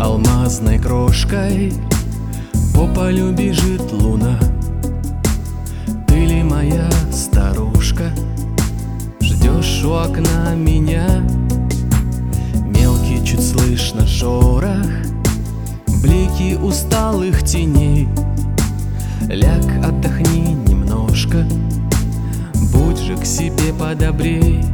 Алмазной крошкой по полю бежит луна. Ты ли моя старушка, ждешь у окна меня? Мелкий чуть слышно шорох, блики усталых теней. Ляг, отдохни немножко, будь же к себе подобрей.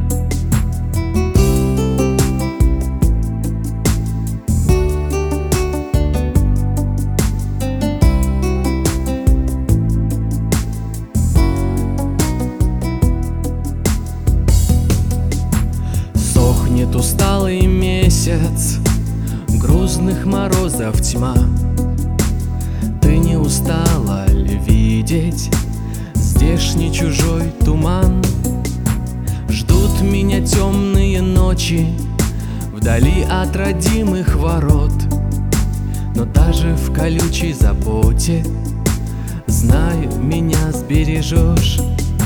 Сохнет усталый месяц, грузных морозов тьма. Ты не устала ли видеть здешний чужой туман? Ждут меня темные ночи вдали от родимых ворот, но даже в колючей заботе, знаю, меня сбережешь.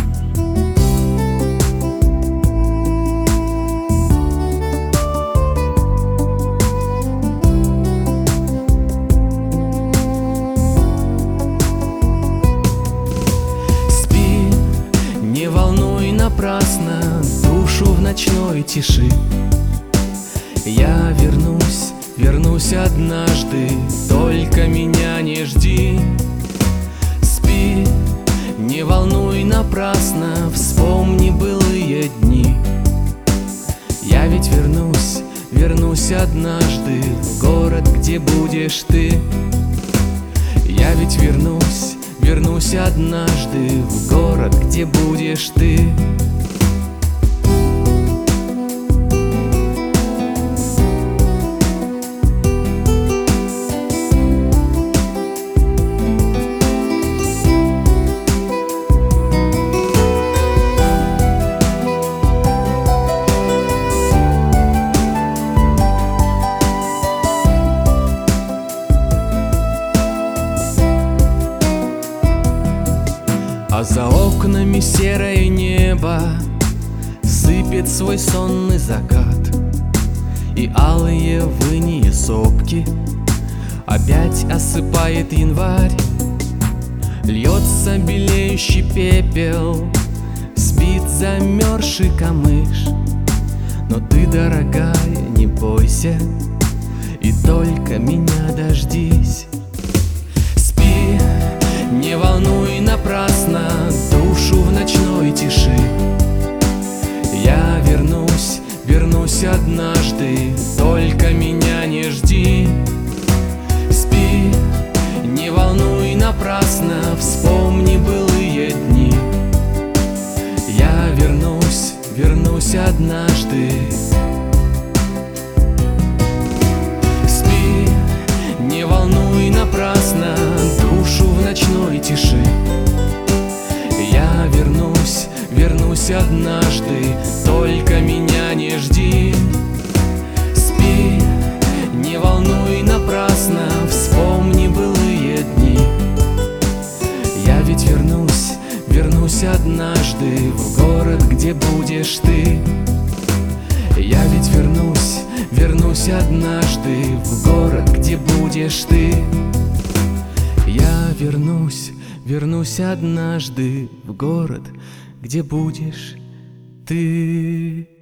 Не волнуй напрасно душу в ночной тиши. Я вернусь однажды, только меня не жди. Спи, не волнуй напрасно, вспомни былые дни. Я ведь вернусь однажды в город, где будешь ты. Я ведь вернусь однажды в город, где будешь ты. А за окнами серое небо сыпет свой сонный закат, и алые выньи сопки опять осыпает январь. Льется белеющий пепел, спит замерзший камыш. Но ты, дорогая, не бойся и только меня дождись. Не волнуй напрасно душу в ночной тиши. Я вернусь однажды, только меня не жди. Спи, не волнуй напрасно, вспомни былые дни. Я вернусь однажды. Спи, не волнуй напрасно душу в ночной тиши. Я вернусь однажды, только меня не жди. Спи, не волнуй напрасно, вспомни былые дни. Я ведь вернусь однажды в город, где будешь ты. Я ведь вернусь однажды в город, где будешь ты. Я вернусь однажды в город, где будешь ты.